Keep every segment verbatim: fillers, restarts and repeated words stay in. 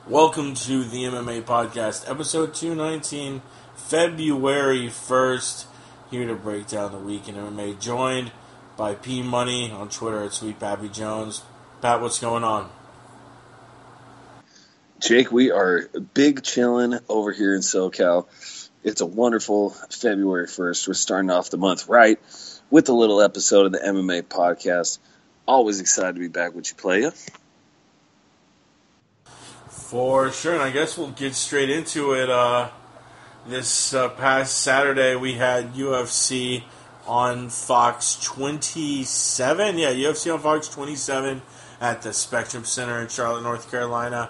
Welcome to the M M A Podcast, episode two nineteen, February first. Here to break down the week in M M A, joined by P Money on Twitter at Sweet Pappy Jones. Pat, what's going on? Jake, we are big chilling over here in SoCal. It's a wonderful February first. We're starting off the month right with a little episode of the M M A Podcast. Always excited to be back with you, playa. For sure, and I guess we'll get straight into it. Uh, this uh, past Saturday, we had U F C on Fox twenty-seven. Yeah, U F C on Fox twenty-seven at the Spectrum Center in Charlotte, North Carolina.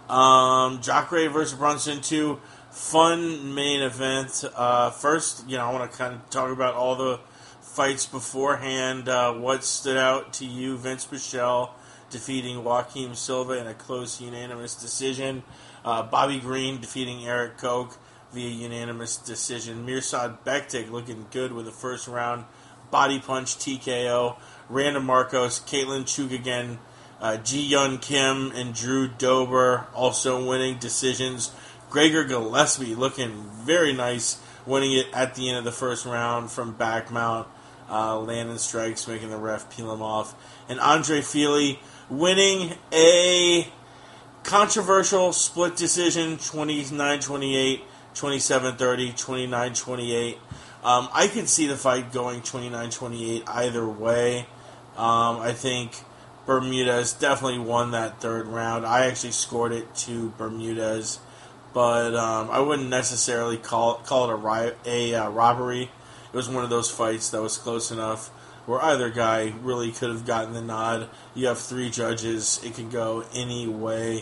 Um, Jacare versus Brunson two, fun main event. Uh, first, you know, I want to kind of talk about all the fights beforehand. Uh, what stood out to you? Vince Pichel defeating Joaquim Silva in a close unanimous decision. Uh, Bobby Green defeating Eric Koch via unanimous decision. Mirsad Bektic looking good with a first round body punch T K O. Randa Marcos, Caitlin Chukagian, uh, Ji Yun Kim, and Drew Dober also winning decisions. Gregor Gillespie looking very nice, winning it at the end of the first round from back mount. Uh, landing strikes, making the ref peel him off. And Andre Fili winning a controversial split decision, twenty-nine twenty-eight, twenty-seven thirty, twenty-nine twenty-eight. Um, I could see the fight going twenty-nine twenty-eight either way. Um, I think Bermudez definitely won that third round. I actually scored it to Bermudez, but um, I wouldn't necessarily call, call it a, ri- a uh, robbery. It was one of those fights that was close enough where either guy really could have gotten the nod. You have three judges. It could go any way.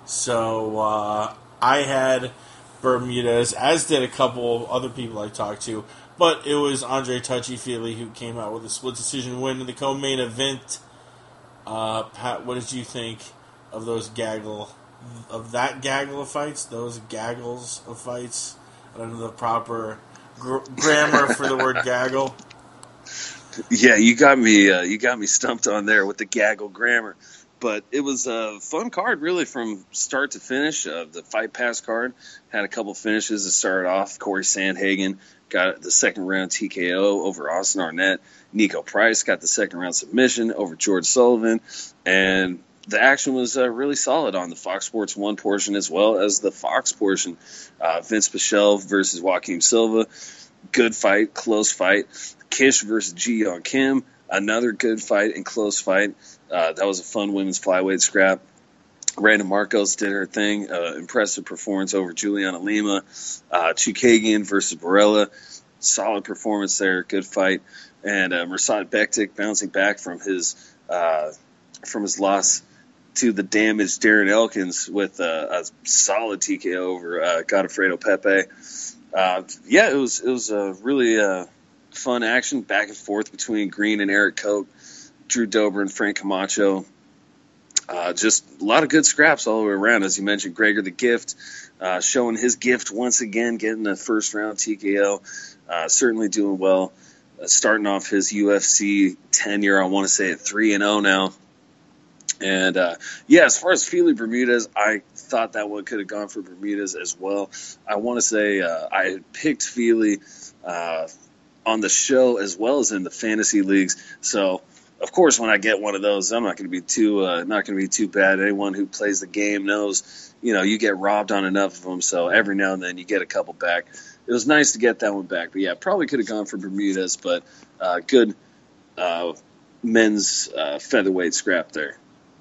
So uh, I had Bermudez, as did a couple other people I talked to. But it was Andre Touchy-Feely who came out with a split decision win in the co-main event. Uh, Pat, what did you think of those gaggle, of that gaggle of fights? Those gaggles of fights? I don't know the proper gr- grammar for the word gaggle. Yeah, you got me. Uh, you got me stumped on there with the gaggle grammar. But it was a fun card, really, from start to finish. Uh, the Fight Pass card had a couple finishes. It started off. Corey Sandhagen got the second round T K O over Austin Arnett. Nico Price got the second round submission over George Sullivan. And the action was uh, really solid on the Fox Sports one portion as well as the Fox portion. Uh, Vince Pichel versus Joaquim Silva. Good fight, close fight. Kish versus Ji Yeon Kim. Another good fight and close fight. Uh, that was a fun women's flyweight scrap. Randa Marcos did her thing. Uh, impressive performance over Juliana Lima. Uh, Chukagian versus Barella. Solid performance there. Good fight. And uh, Mirsad Bektic bouncing back from his uh, from his loss to the damaged Darren Elkins with uh, a solid T K O over uh, Godofredo Pepe. Uh, yeah, it was it was a really uh, fun action back and forth between Green and Eric Koch, Drew Dober and Frank Camacho. Uh, just a lot of good scraps all the way around. As you mentioned, Gregor the Gift uh, showing his gift once again, getting the first round T K O. Uh, certainly doing well. Uh, starting off his U F C tenure, I want to say at three and oh now. And, uh, yeah, as far as Fili Bermudez, I thought that one could have gone for Bermudez as well. I want to say uh, I had picked Fili uh, on the show as well as in the fantasy leagues. So, of course, when I get one of those, I'm not going to be too uh, not going to be too bad. Anyone who plays the game knows, you know, you get robbed on enough of them. So every now and then you get a couple back. It was nice to get that one back. But, yeah, probably could have gone for Bermudez, but uh, good uh, men's uh, featherweight scrap there.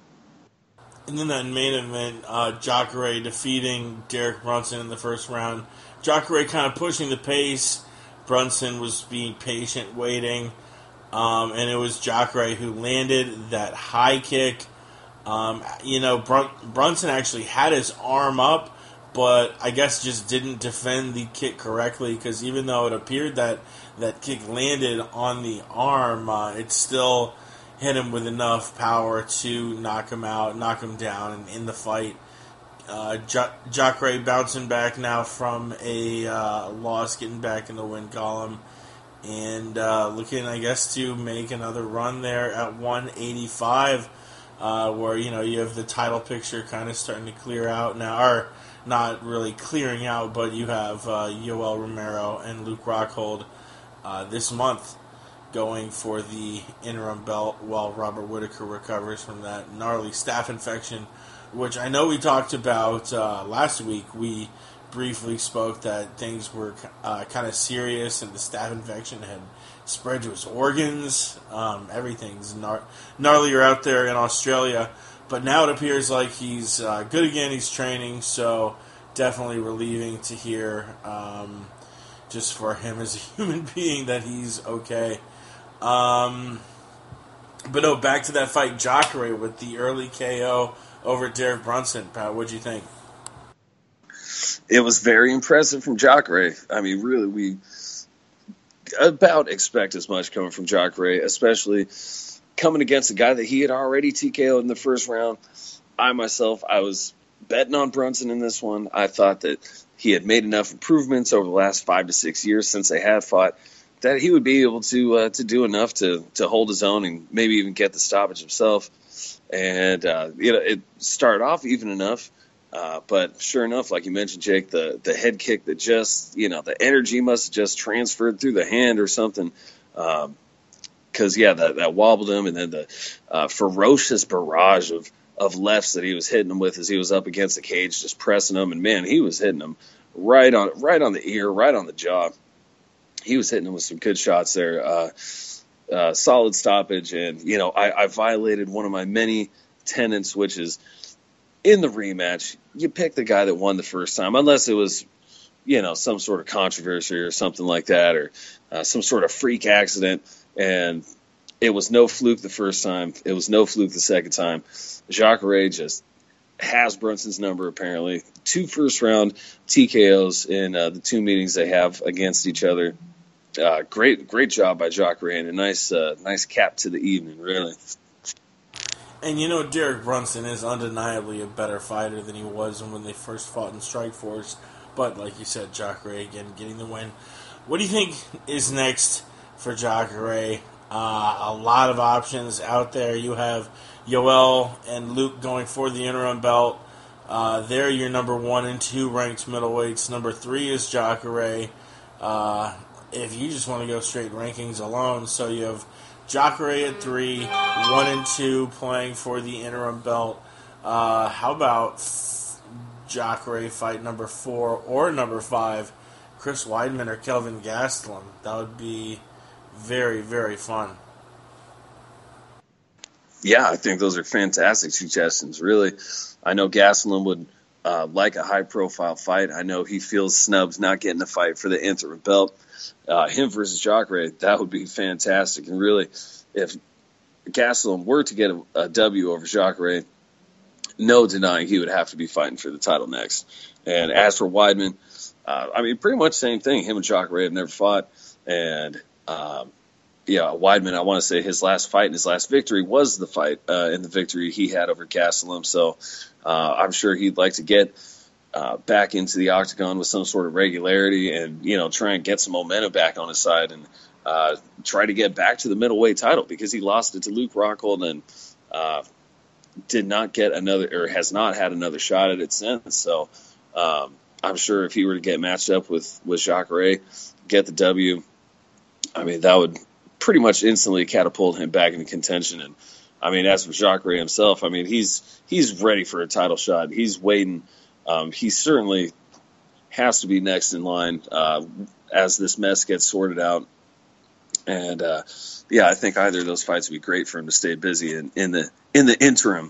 And then that main event, uh, Jacare defeating Derek Brunson in the first round. Jacare kind of pushing the pace. Brunson was being patient, waiting. Um, and it was Jacare who landed that high kick. Um, you know, Brun- Brunson actually had his arm up, but I guess just didn't defend the kick correctly, because even though it appeared that that kick landed on the arm, uh, it still hit him with enough power to knock him out, knock him down, and in the fight. Uh, ja- Jacare bouncing back now from a uh, loss, getting back in the win column, and uh, looking, I guess, to make another run there at one eighty-five. uh, where, you know, you have the title picture kind of starting to clear out now, or not really clearing out, but you have uh, Yoel Romero and Luke Rockhold uh, this month going for the interim belt while Robert Whitaker recovers from that gnarly staph infection, which I know we talked about uh, last week. We briefly spoke that things were uh, kind of serious and the staph infection had spread to his organs. Um, everything's gnar- gnarlier out there in Australia. But now it appears like he's uh, good again. He's training, so definitely relieving to hear, um, just for him as a human being, that he's okay. Um, but no, back to that fight, Jacare with the early K O over Derek Brunson. Pat, what'd you think? It was very impressive from Jacare. I mean, really, we about expect as much coming from Jacare, especially coming against a guy that he had already T K O'd in the first round. I myself, I was betting on Brunson in this one. I thought that he had made enough improvements over the last five to six years since they had fought that he would be able to uh, to do enough to to hold his own and maybe even get the stoppage himself. And uh, you know, it started off even enough, uh, but sure enough, like you mentioned, Jake, the the head kick that just, you know, the energy must have just transferred through the hand or something. Um, Because, yeah, that, that wobbled him, and then the uh, ferocious barrage of, of lefts that he was hitting him with as he was up against the cage, just pressing him. And, man, he was hitting him right on right on the ear, right on the jaw. He was hitting him with some good shots there. Uh, uh, solid stoppage. And, you know, I, I violated one of my many tenets, which is in the rematch, you pick the guy that won the first time, unless it was, you know, some sort of controversy or something like that, or uh, some sort of freak accident. And it was no fluke the first time. It was no fluke the second time. Jacare just has Brunson's number, apparently. Two first-round T K Os in uh, the two meetings they have against each other. Uh, great great job by Jacare, and a nice, uh, nice cap to the evening, really. And you know, Derek Brunson is undeniably a better fighter than he was when they first fought in Strikeforce. But like you said, Jacare, again, getting the win. What do you think is next for Jacare? Uh, a lot of options out there. You have Yoel and Luke going for the interim belt. Uh, they're your number one and two ranked middleweights. Number three is Jacare. Uh, if you just want to go straight rankings alone, so you have Jacare at three, one and two playing for the interim belt. Uh, how about Jacare fight number four or number five, Chris Weidman or Kelvin Gastelum? That would be very, very fun. Yeah, I think those are fantastic suggestions, really. I know Gastelum would uh, like a high-profile fight. I know he feels snubs not getting a fight for the interim belt. Uh, him versus Jacare, that would be fantastic. And really, if Gastelum were to get a, a W over Jacare, no denying he would have to be fighting for the title next. And as for Weidman, uh, I mean, pretty much same thing. Him and Jacare have never fought. And, um, yeah, Weidman, I want to say his last fight and his last victory was the fight uh, and the victory he had over Gastelum. So uh, I'm sure he'd like to get uh, back into the octagon with some sort of regularity and, you know, try and get some momentum back on his side and uh, try to get back to the middleweight title, because he lost it to Luke Rockhold and uh, did not get another, or has not had another shot at it since. So um, I'm sure if he were to get matched up with, with Jacare, get the W, I mean, that would pretty much instantly catapult him back into contention. And I mean, as for Jacare himself, I mean, he's he's ready for a title shot. He's waiting. Um, he certainly has to be next in line uh, as this mess gets sorted out. And uh, yeah, I think either of those fights would be great for him to stay busy in, in the in the interim.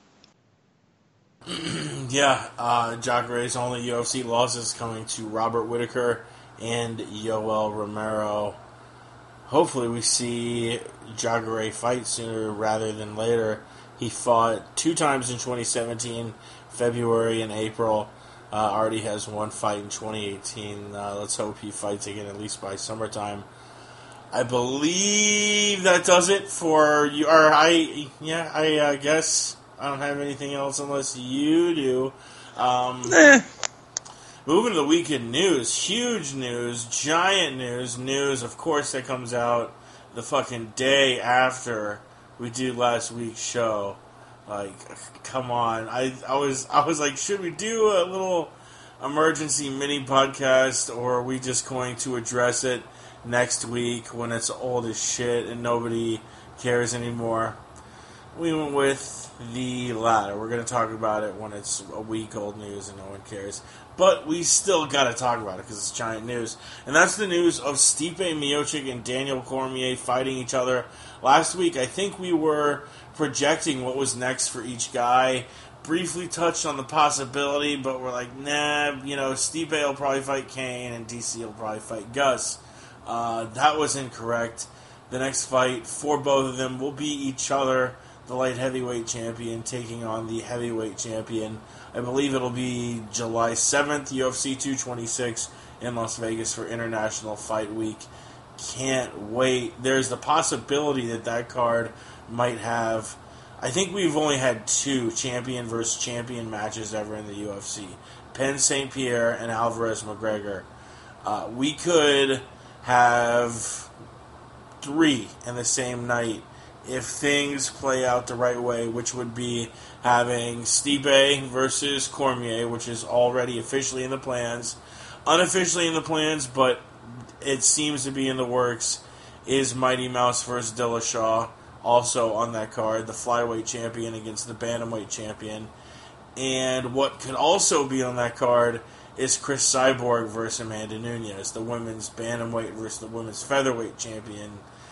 Yeah, uh, Jacare's only U F C losses coming to Robert Whitaker and Yoel Romero. Hopefully we see Jacare fight sooner rather than later. He fought two times in twenty seventeen, February and April. Uh, already has one fight in twenty eighteen. Uh, let's hope he fights again at least by summertime. I believe that does it for you. Or I, yeah, I uh, guess I don't have anything else unless you do. Um, eh. Moving to the weekend news, huge news, giant news, news, of course, that comes out the fucking day after we do last week's show. Like, come on. I I was I was like, should we do a little emergency mini podcast, or are we just going to address it next week when it's old as shit and nobody cares anymore? We went with the latter. We're going to talk about it when it's a week old news and no one cares. But we still got to talk about it because it's giant news. And that's the news of Stipe Miocic and Daniel Cormier fighting each other. Last week, I think we were projecting what was next for each guy. Briefly touched on the possibility, but we're like, nah, you know, Stipe will probably fight Kane and D C will probably fight Gus. Uh, that was incorrect. The next fight for both of them will be each other. The light heavyweight champion taking on the heavyweight champion. I believe it'll be July seventh, U F C two twenty-six in Las Vegas for International Fight Week. Can't wait. There's the possibility that that card might have... I think we've only had two champion versus champion matches ever in the U F C. Penn Saint Pierre and Alvarez McGregor. Uh, we could have three in the same night if things play out the right way, which would be having Stipe versus Cormier, which is already officially in the plans. Unofficially in the plans, but it seems to be in the works, is Mighty Mouse versus Dillashaw, also on that card, the flyweight champion against the bantamweight champion. And what could also be on that card is Chris Cyborg versus Amanda Nunes, the women's bantamweight versus the women's featherweight champion.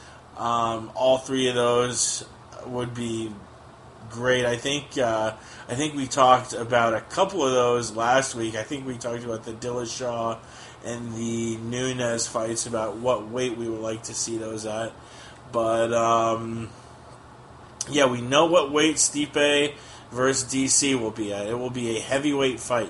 Um, all three of those would be great. I think uh, I think we talked about a couple of those last week. I think we talked about the Dillashaw and the Nunes fights, about what weight we would like to see those at. But, um, yeah, we know what weight Stipe versus D C will be at. It will be a heavyweight fight.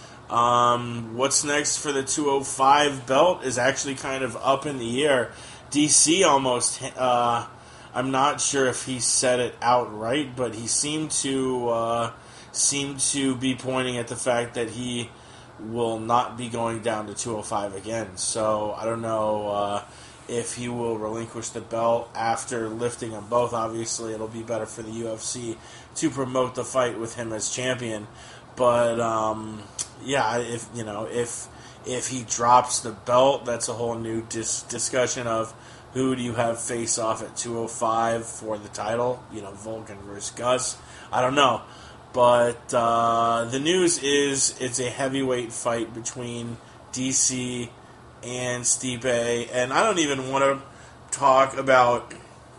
Um, what's next for the two oh five belt is actually kind of up in the air. D C almost, uh, I'm not sure if he said it outright, but he seemed to uh, seemed to be pointing at the fact that he will not be going down to two oh five again. So I don't know uh, if he will relinquish the belt after lifting them both. Obviously, it'll be better for the U F C to promote the fight with him as champion. But um, yeah, if you know if. If he drops the belt, that's a whole new dis- discussion of who do you have face off at two oh five for the title. You know, Volkan versus Gus. I don't know. But uh, the news is it's a heavyweight fight between D C and Stipe. And I don't even want to talk about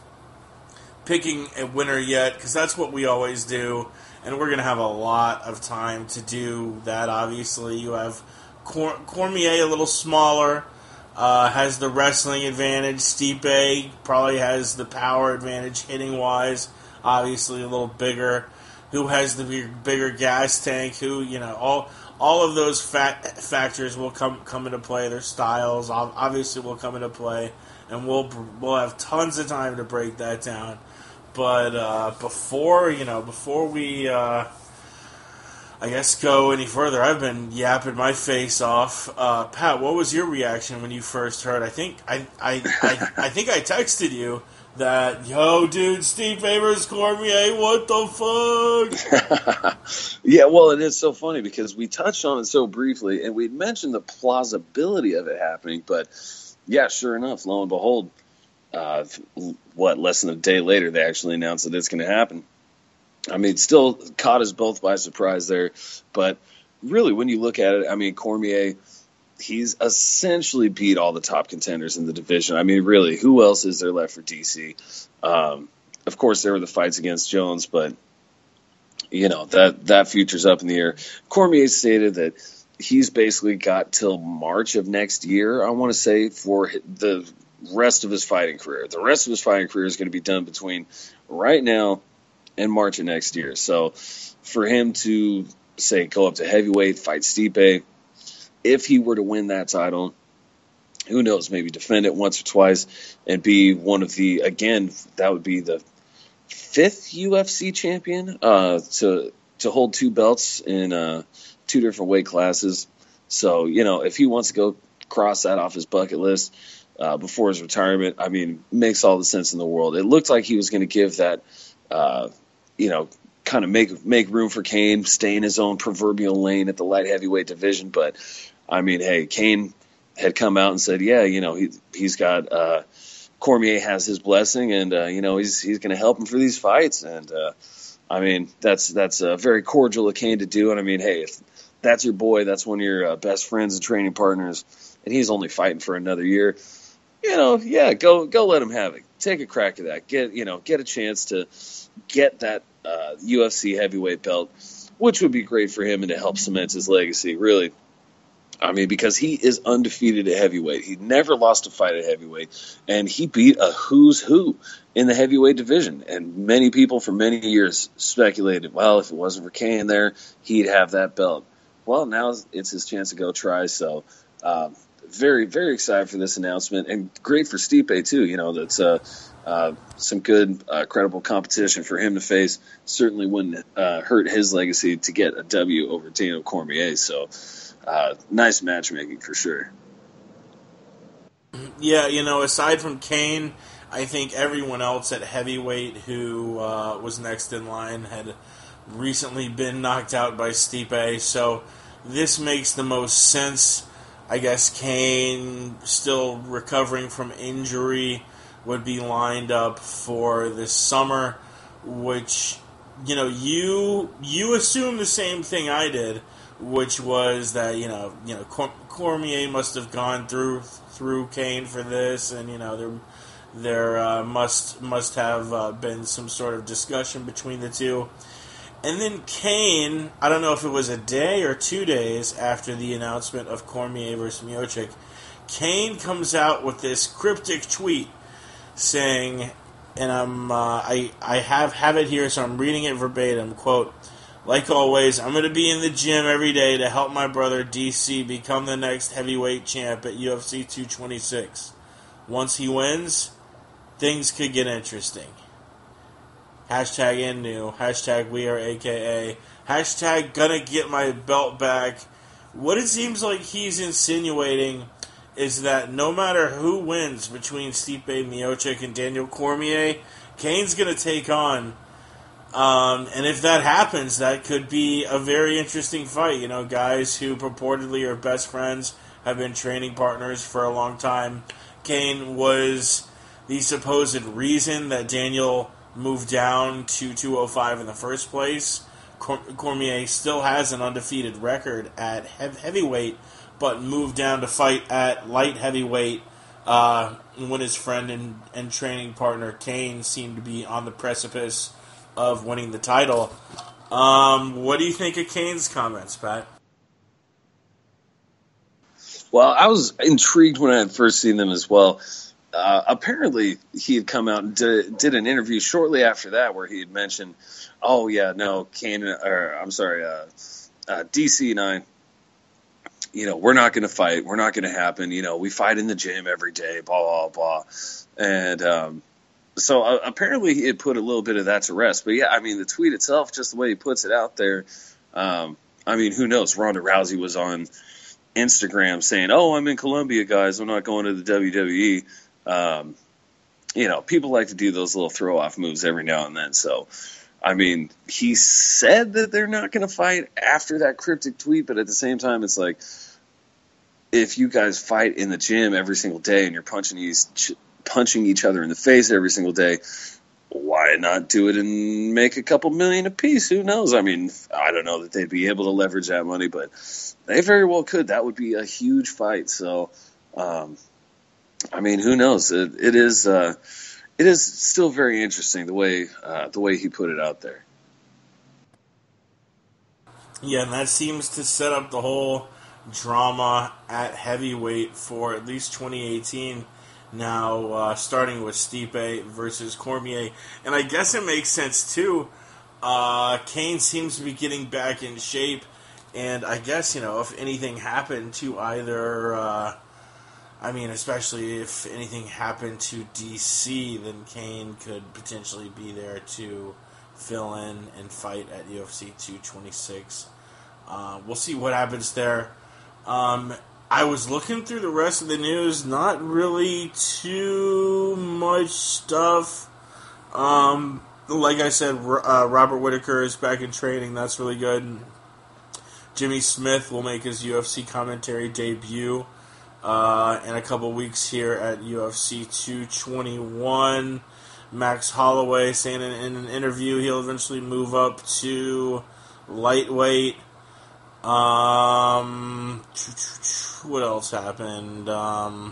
picking a winner yet, because that's what we always do. And we're going to have a lot of time to do that, obviously. You have Cor- Cormier, a little smaller, uh, has the wrestling advantage. Stipe probably has the power advantage hitting-wise, obviously a little bigger. Who has the bigger, bigger gas tank? Who, you know, all all of those fat factors will come come into play. Their styles obviously will come into play, and we'll we'll have tons of time to break that down. But uh, before you know, before we. Uh, I guess go any further. I've been yapping my face off. Uh, Pat, what was your reaction when you first heard? I think I I, I, I think I texted you that, yo, dude, Steve Favors Cormier, what the fuck? Yeah, well, it is so funny because we touched on it so briefly, and we mentioned the plausibility of it happening. But yeah, sure enough, lo and behold, uh, what less than a day later, they actually announced that it's going to happen. I mean, still caught us both by surprise there. But really, when you look at it, I mean, Cormier, he's essentially beat all the top contenders in the division. I mean, really, who else is there left for D C? Um, of course, there were the fights against Jones, but, you know, that, that future's up in the air. Cormier stated that he's basically got till March of next year, I want to say, for the rest of his fighting career. The rest of his fighting career is going to be done between right now in March of next year. So for him to, say, go up to heavyweight, fight Stipe, if he were to win that title, who knows, maybe defend it once or twice and be one of the, again, that would be the fifth U F C champion uh, to to hold two belts in uh, two different weight classes. So, you know, if he wants to go cross that off his bucket list uh, before his retirement, I mean, makes all the sense in the world. It looked like he was going to give that, uh, you know, kind of make make room for Kane, stay in his own proverbial lane at the light heavyweight division. But I mean, hey, Kane had come out and said, yeah, you know, he he's got uh, Cormier has his blessing, and uh, you know, he's he's going to help him for these fights. And uh, I mean, that's that's uh, very cordial of Kane to do. And I mean, hey, if that's your boy, that's one of your uh, best friends and training partners, and he's only fighting for another year, you know, yeah, go go let him have it. Take a crack at that. Get you know, get a chance to get that uh, U F C heavyweight belt, which would be great for him and to help cement his legacy. Really, I mean, because he is undefeated at heavyweight. He never lost a fight at heavyweight, and he beat a who's who in the heavyweight division. And many people for many years speculated, well, if it wasn't for Kane there, he'd have that belt. Well, now it's his chance to go try. So, um, very, very excited for this announcement, and great for Stipe too. You know, that's uh, uh, some good, uh, credible competition for him to face. Certainly wouldn't uh, hurt his legacy to get a W over Daniel Cormier. So, uh, nice matchmaking for sure. Yeah, you know, aside from Kane, I think everyone else at heavyweight who uh, was next in line had recently been knocked out by Stipe. So this makes the most sense. I guess Kane, still recovering from injury, would be lined up for this summer, which, you know, you you assume the same thing I did, which was that, you know, you know Cormier must have gone through through Kane for this, and, you know, there there uh, must must have uh, been some sort of discussion between the two. And then Kane, I don't know if it was a day or two days after the announcement of Cormier versus Miocic, Kane comes out with this cryptic tweet saying, and I'm uh, I I have have it here, so I'm reading it verbatim. Quote: "Like always, I'm going to be in the gym every day to help my brother D C become the next heavyweight champ at U F C two twenty-six. Once he wins, things could get interesting. Hashtag in new. Hashtag we are A K A. Hashtag gonna get my belt back." What it seems like he's insinuating is that no matter who wins between Stipe Miocic and Daniel Cormier, Kane's gonna take on. Um, and if that happens, that could be a very interesting fight. You know, guys who purportedly are best friends, have been training partners for a long time. Kane was the supposed reason that Daniel moved down to two oh five in the first place. Cormier still has an undefeated record at heavyweight, but moved down to fight at light heavyweight uh, when his friend and, and training partner Kane seemed to be on the precipice of winning the title. Um, what do you think of Kane's comments, Pat? Well, I was intrigued when I had first seen them as well. Uh, apparently, he had come out and did, did an interview shortly after that where he had mentioned, oh, yeah, no, Kane, or I'm sorry, uh, uh, D C and I, you know, we're not going to fight. We're not going to happen. You know, we fight in the gym every day, blah, blah, blah. And um, so uh, apparently he had put a little bit of that to rest. But, yeah, I mean, the tweet itself, just the way he puts it out there, um, I mean, who knows? Ronda Rousey was on Instagram saying, oh, I'm in Colombia, guys. I'm not going to the W W E. Um, you know, people like to do those little throw-off moves every now and then. So, I mean, he said that they're not going to fight after that cryptic tweet, but at the same time, it's like, if you guys fight in the gym every single day and you're punching each, punching each other in the face every single day, why not do it and make a couple million apiece? Who knows? I mean, I don't know that they'd be able to leverage that money, but they very well could. That would be a huge fight. So, um, I mean, who knows? It, it is uh, it is still very interesting the way uh, the way he put it out there. Yeah, and that seems to set up the whole drama at heavyweight for at least twenty eighteen. Now, uh, starting with Stipe versus Cormier, and I guess it makes sense too. Uh, Kane seems to be getting back in shape, and I guess, you know, if anything happened to either. Uh, I mean, especially if anything happened to D C, then Kane could potentially be there to fill in and fight at U F C two twenty-six. Uh, we'll see what happens there. Um, I was looking through the rest of the news, not really too much stuff. Um, like I said, uh, Robert Whittaker is back in training. That's really good. Jimmy Smith will make his U F C commentary debut uh, in a couple weeks here at U F C two twenty-one. Max Holloway saying in, in an interview he'll eventually move up to lightweight. Um, what else happened? Um,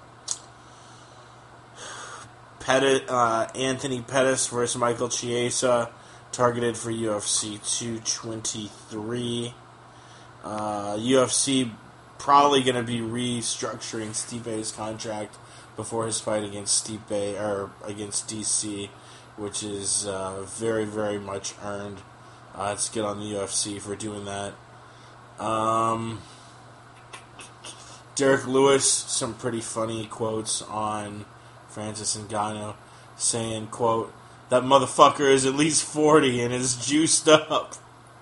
Pettis, uh, Anthony Pettis versus Michael Chiesa, targeted for U F C two twenty-three. Uh, U F C probably going to be restructuring Stipe's contract before his fight against Stipe or against D C, which is uh, very, very much earned. Uh, it's good on the U F C for doing that. Um, Derek Lewis, some pretty funny quotes on Francis Ngannou, saying, quote, "That motherfucker is at least forty and is juiced up."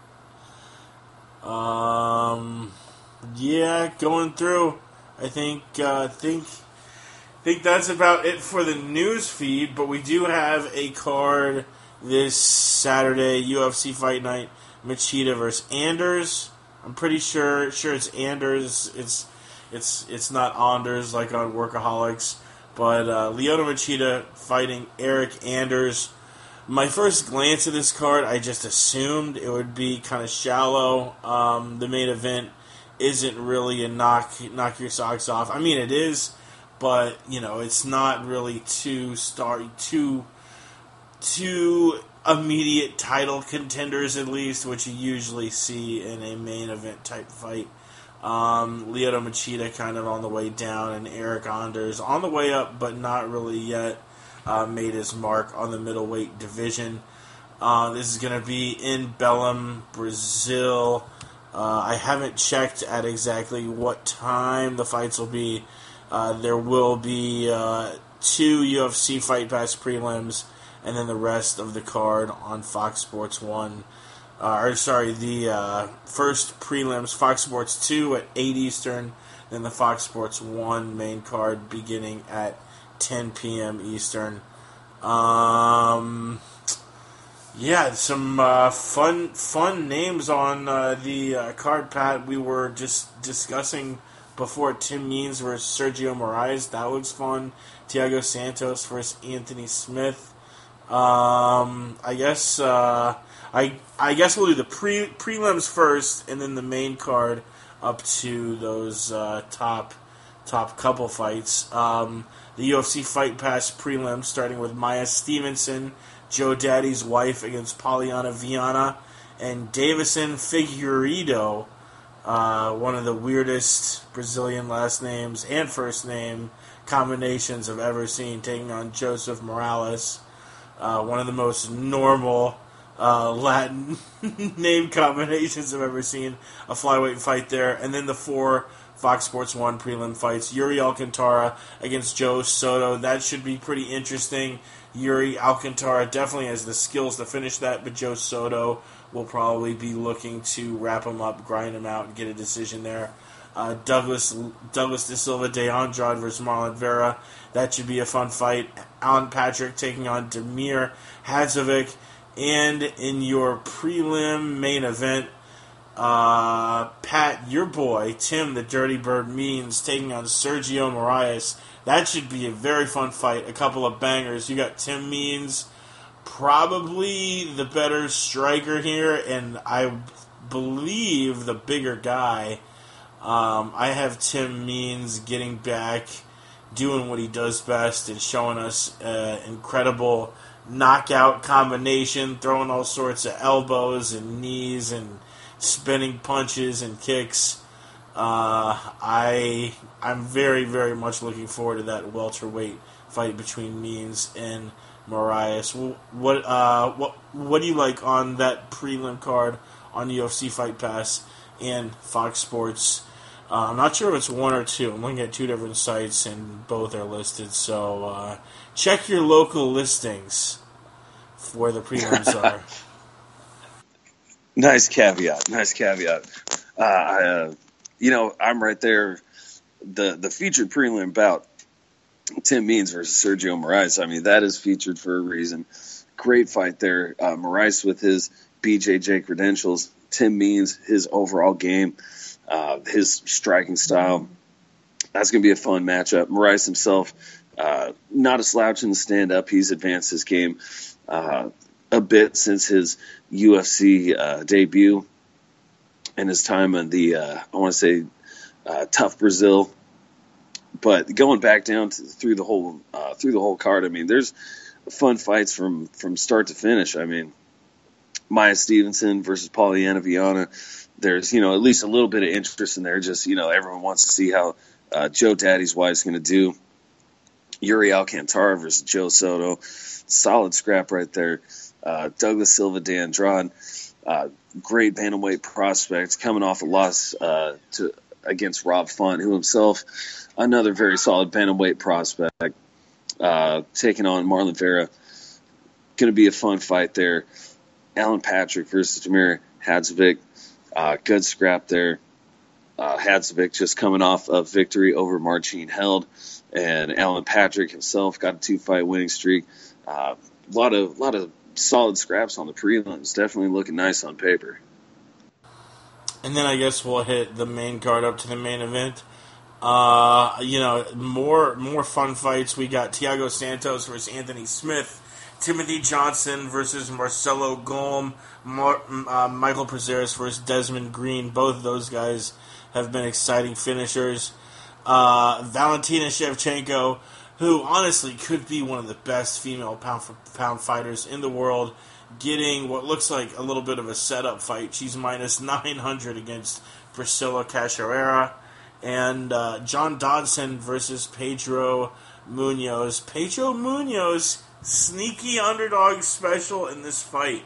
Um, yeah, going through. I think, uh, think, think that's about it for the news feed. But we do have a card this Saturday, U F C Fight Night, Machida versus Anders. I'm pretty sure, sure it's Anders. It's, it's, it's not Anders like on Workaholics. But uh, Lyoto Machida fighting Eric Anders. My first glance at this card, I just assumed it would be kind of shallow. Um, the main event isn't really a knock knock your socks off. I mean, it is, but you know, it's not really too star too too immediate title contenders, at least, which you usually see in a main event type fight. Um, Lyoto Machida kind of on the way down, and Eric Anders on the way up, but not really yet. Uh, made his mark on the middleweight division. Uh, this is going to be in Belém, Brazil. Uh, I haven't checked at exactly what time the fights will be. Uh, there will be uh, two U F C Fight Pass prelims, and then the rest of the card on Fox Sports one. Uh, or sorry, the uh, first prelims, Fox Sports two at eight Eastern, then the Fox Sports one main card beginning at ten p.m. Eastern. Um, yeah, some uh, fun fun names on uh, the uh, card, Pat. We were just discussing before Tim Means versus Sergio Moraes. That looks fun. Thiago Santos versus Anthony Smith. Um, I guess uh, I I guess we'll do the pre prelims first, and then the main card up to those uh, top top couple fights. Um, the U F C Fight Pass prelims, starting with Maya Stevenson, Joe Daddy's wife, against Poliana Viana, and Davison Figueiredo, uh, one of the weirdest Brazilian last names and first name combinations I've ever seen, taking on Joseph Morales, uh, one of the most normal uh, Latin name combinations I've ever seen. A flyweight fight there, and then the four Fox Sports one prelim fights. Yuri Alcantara against Joe Soto. That should be pretty interesting. Yuri Alcantara definitely has the skills to finish that, but Joe Soto will probably be looking to wrap him up, grind him out, and get a decision there. Uh, Douglas Douglas De Silva de Andrade versus Marlon Vera. That should be a fun fight. Alan Patrick taking on Damir Hadzovic. And in your prelim main event, Uh, Pat, your boy, Tim the Dirty Bird Means, taking on Sergio Moraes. That should be a very fun fight. A couple of bangers. You got Tim Means, probably the better striker here, and I believe the bigger guy. Um, I have Tim Means getting back, doing what he does best, and showing us an incredible knockout combination, throwing all sorts of elbows and knees and spinning punches and kicks. Uh, I I'm very very much looking forward to that welterweight fight between Means and Moraes. What uh what what do you like on that prelim card on U F C Fight Pass and Fox Sports? Uh, I'm not sure if it's one or two. I'm looking at two different sites and both are listed. So uh, check your local listings for where the prelims are. Nice caveat. Nice caveat. Uh, I, uh, you know, I'm right there. The the featured prelim bout, Tim Means versus Sergio Moraes. I mean, that is featured for a reason. great fight there. Uh, Moraes with his B J J credentials, Tim Means, his overall game, uh, his striking style. That's going to be a fun matchup. Moraes himself, uh, not a slouch in the stand-up. He's advanced his game uh, a bit since his U F C uh, debut and his time on the, uh, I want to say, uh, Tough Brazil. But going back down to, through the whole uh, through the whole card, I mean, there's fun fights from, from start to finish. I mean, Maya Stevenson versus Polyana Viana. There's, you know, at least a little bit of interest in there. Just, you know, everyone wants to see how uh, Joe Daddy's wife's going to do. Yuri Alcantara versus Joe Soto. Solid scrap right there. Uh, Douglas Silva de Andrade. Uh, great bantamweight prospect coming off a loss uh, to against Rob Font, who himself, another very solid bantamweight prospect, uh, taking on Marlon Vera. Going to be a fun fight there. Alan Patrick versus Damir Hadzovic. Uh, good scrap there. Uh, Hadzovic just coming off a victory over Marcin Held, and Alan Patrick himself got a two-fight winning streak. A uh, lot of lot of solid scraps on the prelims. Definitely looking nice on paper. And then I guess we'll hit the main card up to the main event. Uh, you know, more more fun fights. We got Thiago Santos versus Anthony Smith. Timothy Johnson versus Marcelo Golm. Mar- uh, Michael Prazeres versus Desmond Green. Both of those guys have been exciting finishers. Uh, Valentina Shevchenko, who honestly could be one of the best female pound-for-pound fighters in the world, getting what looks like a little bit of a setup fight. She's minus nine hundred against Priscilla Cachoeira. And uh, John Dodson versus Pedro Munoz. Pedro Munoz, sneaky underdog special in this fight.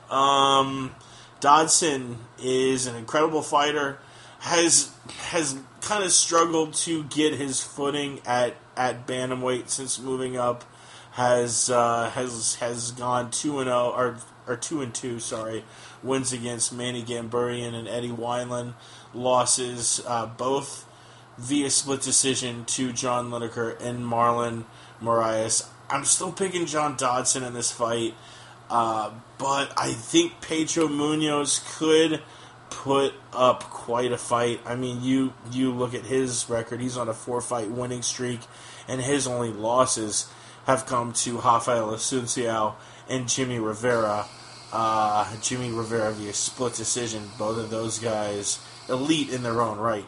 Um, Dodson is an incredible fighter. Has has kind of struggled to get his footing at, at bantamweight since moving up. Has uh, has has gone two and zero or or two and two. Sorry, wins against Manny Gamburian and Eddie Wineland. Losses uh, both via split decision to John Lineker and Marlon Moraes. I'm still picking John Dodson in this fight, uh, but I think Pedro Munoz could put up quite a fight. I mean, you you look at his record; he's on a four-fight winning streak, and his only losses have come to Rafael Asunciao and Jimmy Rivera. Uh, Jimmy Rivera via split decision. Both of those guys elite in their own right.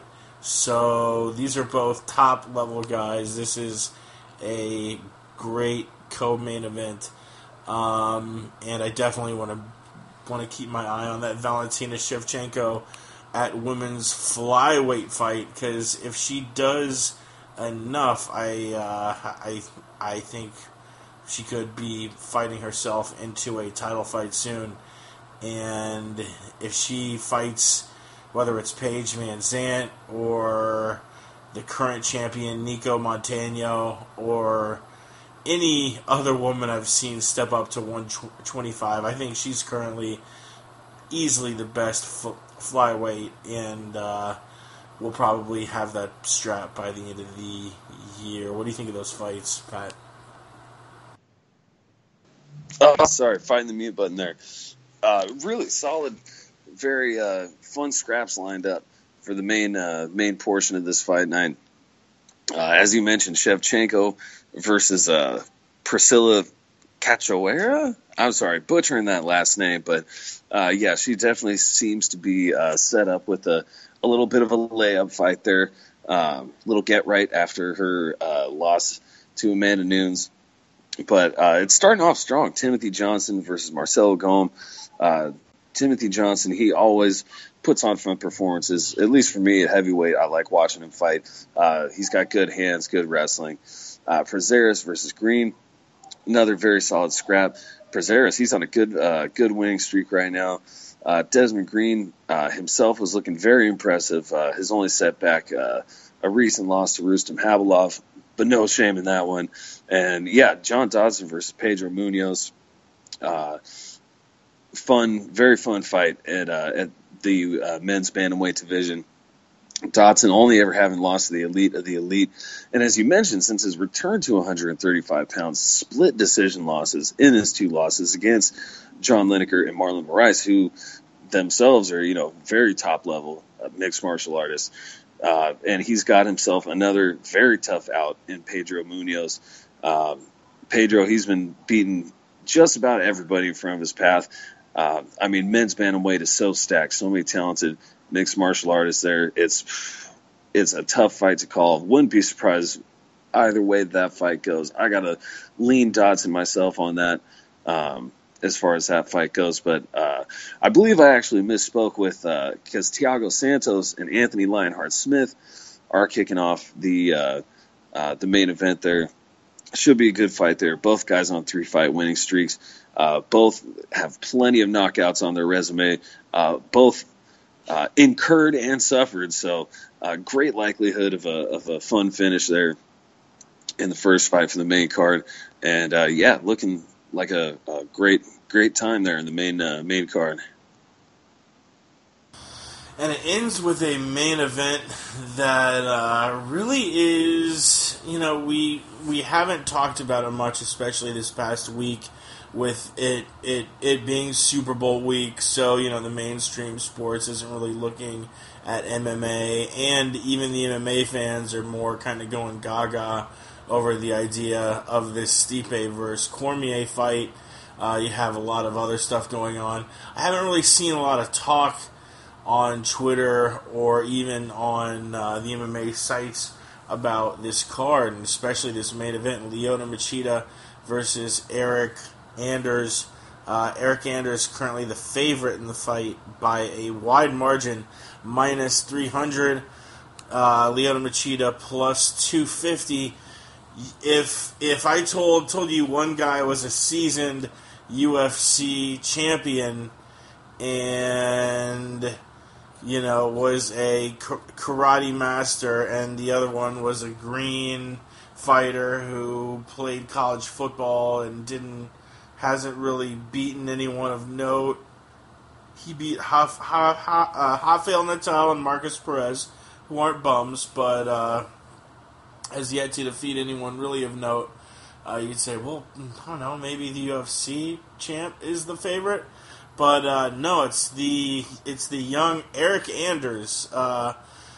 So these are both top-level guys. This is a great co-main event, um, and I definitely want to want to keep my eye on that Valentina Shevchenko at women's flyweight fight, because if she does enough, I uh, I I think she could be fighting herself into a title fight soon. And if she fights, whether it's Paige Van Zandt or the current champion Nico Montano or any other woman I've seen step up to one twenty-five, I think she's currently easily the best f- flyweight, and uh, we'll probably have that strap by the end of the year. What do you think of those fights, Pat? Oh, sorry, find the mute button there. Uh, really solid, very uh, fun scraps lined up for the main uh, main portion of this fight night. Uh, as you mentioned, Shevchenko versus uh, Priscilla Cachoeira. I'm sorry, butchering that last name, but uh, yeah, she definitely seems to be uh, set up with a, a little bit of a layup fight there. Um, little get right after her uh, loss to Amanda Nunes. But uh, it's starting off strong. Timothy Johnson versus Marcelo Golm. Uh, Timothy Johnson, he always puts on fun performances. At least for me at heavyweight, I like watching him fight. Uh, he's got good hands, good wrestling. Uh, Prazeres versus Green, another very solid scrap. Prazeres, he's on a good uh, good winning streak right now. Uh, Desmond Green uh, himself was looking very impressive. Uh, his only setback, uh, a recent loss to Rustam Habilov, but no shame in that one. And, yeah, John Dodson versus Pedro Munoz. Uh, fun, very fun fight at, uh, at the uh, men's bantamweight division. Dotson only ever having lost to the elite of the elite. And as you mentioned, since his return to one hundred thirty-five pounds, split decision losses in his two losses against John Lineker and Marlon Moraes, who themselves are, you know, very top level uh, mixed martial artists. Uh, and he's got himself another very tough out in Pedro Munoz. Um, Pedro, he's been beating just about everybody in front of his path. Uh, I mean, men's bantamweight is so stacked, so many talented mixed martial artists there. It's it's a tough fight to call. Wouldn't be surprised either way that fight goes. I got to lean Dotson myself on that um, as far as that fight goes. But uh, I believe I actually misspoke with uh, because Thiago Santos and Anthony Lionheart Smith are kicking off the uh, uh, the main event there. Should be a good fight there. Both guys on three fight winning streaks. Uh, both have plenty of knockouts on their resume. Uh, both uh, incurred and suffered. So uh, great likelihood of a of a fun finish there in the first fight for the main card. And uh, yeah, looking like a, a great great time there in the main uh, main card. And it ends with a main event that uh, really is, you know, we we haven't talked about it much, especially this past week with it it it being Super Bowl week. So, you know, the mainstream sports isn't really looking at M M A, and even the M M A fans are more kind of going gaga over the idea of this Stipe versus Cormier fight. Uh, you have a lot of other stuff going on. I haven't really seen a lot of talk on Twitter or even on uh, the M M A sites about this card, and especially this main event, Lyoto Machida versus Eric Anders. Uh, Eric Anders currently the favorite in the fight by a wide margin, minus three hundred. Uh, Lyoto Machida plus two fifty. If if I told told you one guy was a seasoned U F C champion and, you know, was a karate master, and the other one was a green fighter who played college football and didn't hasn't really beaten anyone of note. He beat Haf, ha, ha, uh, Rafael Natal and Marcus Perez, who aren't bums, but uh, has yet to defeat anyone really of note. Uh, you'd say, well, I don't know, maybe the U F C champ is the favorite. But uh, no, it's the it's the young Eric Anders. Uh,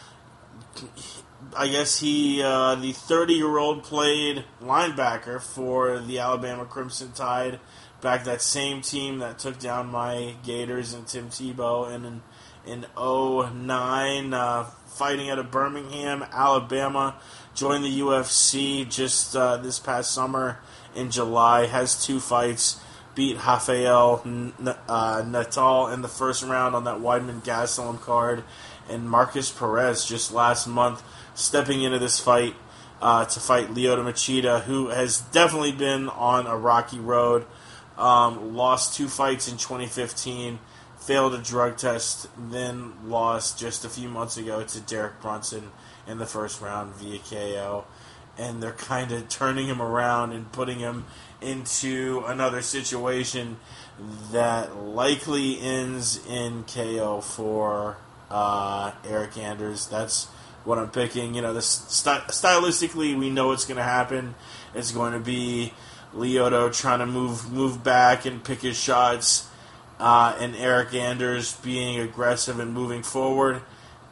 I guess he, uh, the thirty-year-old, played linebacker for the Alabama Crimson Tide, back that same team that took down my Gators and Tim Tebow in in oh nine, uh, fighting out of Birmingham, Alabama. Joined the U F C just uh, this past summer in July. Has two fights. Beat Rafael uh, Natal in the first round on that Weidman Gastelum card, and Marcus Perez just last month stepping into this fight uh, to fight Lyoto Machida, who has definitely been on a rocky road. Um, lost two fights in twenty fifteen, failed a drug test, then lost just a few months ago to Derek Brunson in the first round via K O. And they're kind of turning him around and putting him into another situation that likely ends in K O for uh, Eric Anders. That's what I'm picking. You know, this st- stylistically, we know what's going to happen. It's going to be Lyoto trying to move move back and pick his shots, uh, and Eric Anders being aggressive and moving forward.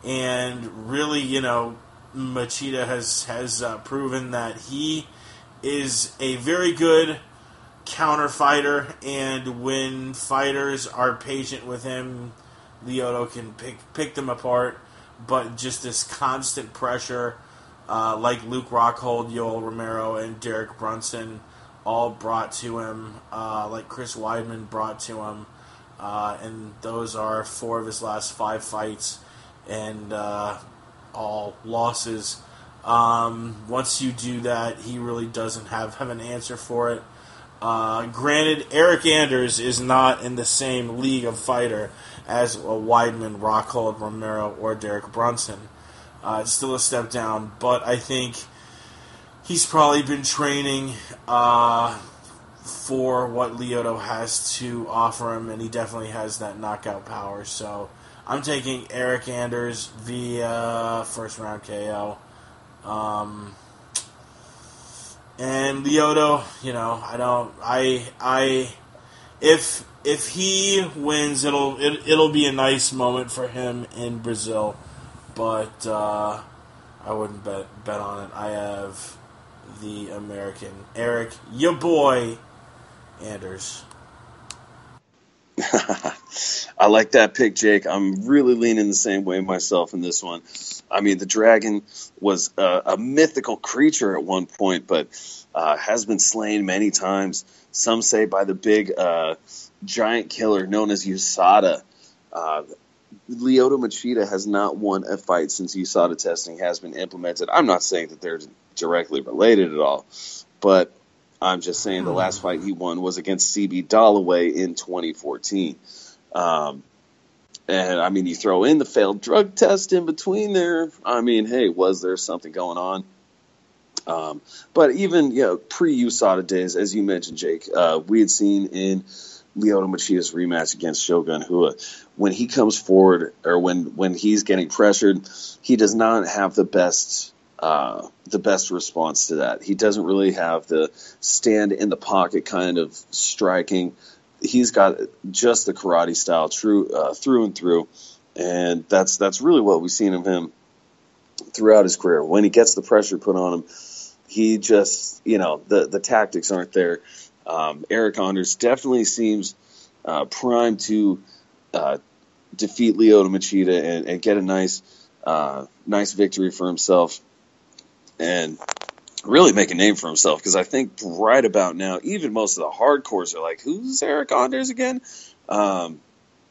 And really, you know, Machida has has uh, proven that he is a very good counter fighter, and when fighters are patient with him, Lyoto can pick pick them apart. But just this constant pressure, uh, like Luke Rockhold, Yoel Romero, and Derek Brunson, all brought to him, uh, like Chris Weidman brought to him, uh, and those are four of his last five fights, and uh, all losses. Um, once you do that, he really doesn't have, have an answer for it. Uh, granted, Eric Anders is not in the same league of fighter as a Weidman, Rockhold, Romero, or Derek Brunson. Uh, it's still a step down, but I think he's probably been training uh, for what Lyoto has to offer him, and he definitely has that knockout power. So I'm taking Eric Anders via first round K O. Um, and Lyoto, you know, I don't, I, I, if if he wins, it'll it, it'll be a nice moment for him in Brazil, but uh, I wouldn't bet bet on it. I have the American Eric, your boy, Anders. I like that pick, Jake. I'm really leaning the same way myself in this one. I mean, the dragon was a, a mythical creature at one point, but uh, has been slain many times. Some say by the big uh, giant killer known as U S A D A. Uh, Lyoto Machida has not won a fight since U S A D A testing has been implemented. I'm not saying that they're directly related at all, but I'm just saying the last fight he won was against C B Dalloway in twenty fourteen. Um, and, I mean, you throw in the failed drug test in between there. I mean, hey, was there something going on? Um, but even, you know, pre-U S A D A days, as you mentioned, Jake, uh, we had seen in Lyoto Machida's rematch against Shogun Rua, when he comes forward or when, when he's getting pressured, he does not have the best uh, the best response to that. He doesn't really have the stand in the pocket kind of striking. He's got just the karate style true uh, through and through, and that's that's really what we've seen of him throughout his career. When he gets the pressure put on him, he just, you know, the, the tactics aren't there. Um, Eric Anders definitely seems uh, primed to uh, defeat Lyoto Machida and, and get a nice uh, nice victory for himself and really make a name for himself, because I think right about now, even most of the hardcores are like, who's Eric Anders again? Um,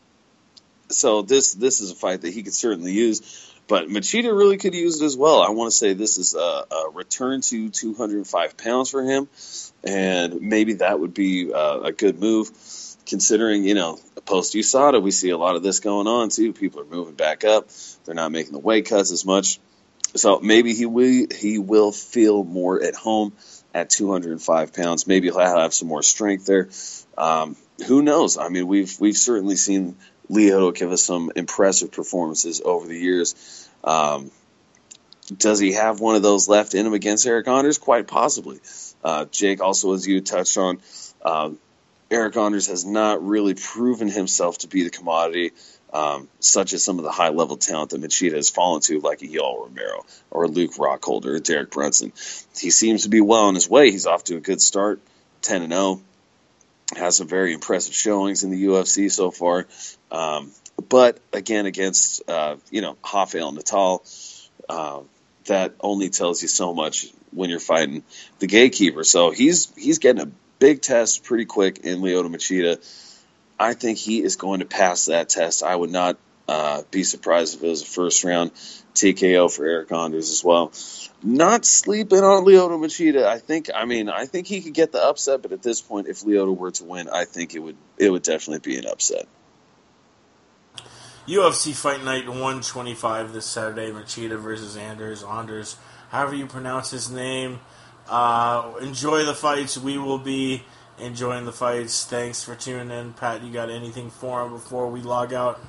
so this this is a fight that he could certainly use, but Machida really could use it as well. I want to say this is a, a return to two hundred five pounds for him, and maybe that would be uh, a good move, considering, you know, post-U S A D A, we see a lot of this going on too. People are moving back up. They're not making the weight cuts as much. So maybe he will, he will feel more at home at two hundred five pounds. Maybe he'll have some more strength there. Um, who knows? I mean, we've we've certainly seen Lyoto give us some impressive performances over the years. Um, does he have one of those left in him against Eric Anders? Quite possibly. Uh, Jake, also, as you touched on, uh, Eric Anders has not really proven himself to be the commodity, um, such as some of the high-level talent that Machida has fallen to, like a Yoel Romero or Luke Rockholder or Derek Brunson. He seems to be well on his way. He's off to a good start, ten and oh. Has some very impressive showings in the U F C so far. Um, but, again, against, uh, you know, Rafael Natal, uh, that only tells you so much when you're fighting the gatekeeper. So he's he's getting a big test pretty quick in Lyoto Machida. I think he is going to pass that test. I would not uh, be surprised if it was a first round T K O for Eric Anders as well. Not sleeping on Lyoto Machida. I think, I mean, I think he could get the upset, but at this point, if Lyoto were to win, I think it would it would definitely be an upset. U F C Fight Night one twenty-five this Saturday, Machida versus Anders. Anders, however you pronounce his name. Uh, enjoy the fights. We will be enjoying the fights. Thanks for tuning in. Pat, you got anything for him before we log out?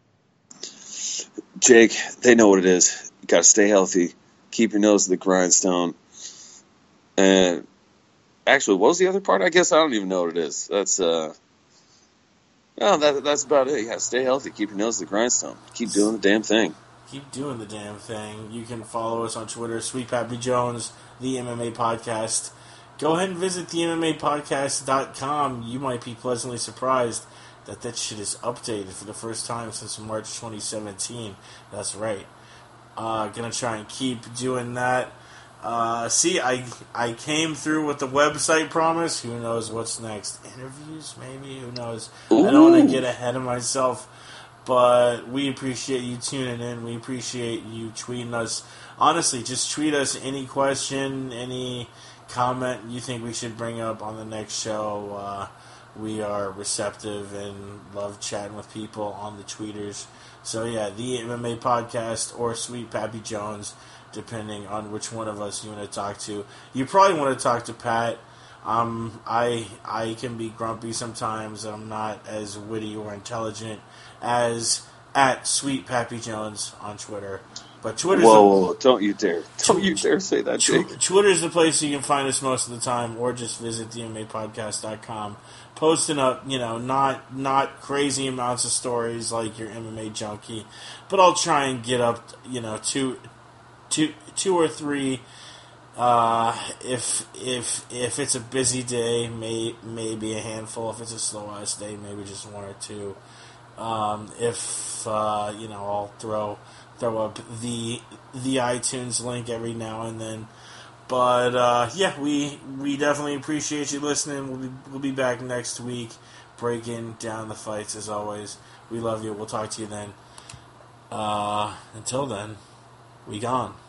Jake, they know what it is. You got to stay healthy. Keep your nose to the grindstone. And actually, what was the other part? I guess I don't even know what it is. That's uh, no, that that's about it. Yeah, stay healthy. Keep your nose to the grindstone. Keep doing the damn thing. Keep doing the damn thing. You can follow us on Twitter, Sweet Pappy Jones, the M M A Podcast. Go ahead and visit the M M A podcast dot com. You might be pleasantly surprised that that shit is updated for the first time since March twenty seventeen. That's right. Uh, gonna try and keep doing that. Uh, see, I I came through with the website promise. Who knows what's next? Interviews, maybe? Who knows? Ooh. I don't want to get ahead of myself, but we appreciate you tuning in. We appreciate you tweeting us. Honestly, just tweet us any question, any comment you think we should bring up on the next show. Uh, we are receptive and love chatting with people on the tweeters. So yeah, the M M A Podcast or Sweet Pappy Jones, depending on which one of us you want to talk to. You probably want to talk to Pat. Um, I I can be grumpy sometimes, and I'm not as witty or intelligent as at Sweet Pappy Jones on Twitter. But Twitter's whoa, the, whoa, whoa, don't you dare. Don't you dare say that, Jake. Tw- Twitter's the place you can find us most of the time, or just visit D M A podcast dot com. Posting up, you know, not not crazy amounts of stories like your M M A junkie, but I'll try and get up, you know, two, two, two or three. Uh, if if if it's a busy day, may maybe a handful. If it's a slow ass day, maybe just one or two. Um, if uh, you know, I'll throw throw up the the iTunes link every now and then. But uh, yeah, we we definitely appreciate you listening. We'll be we'll be back next week, breaking down the fights as always. We love you. We'll talk to you then. Uh, until then, we gone.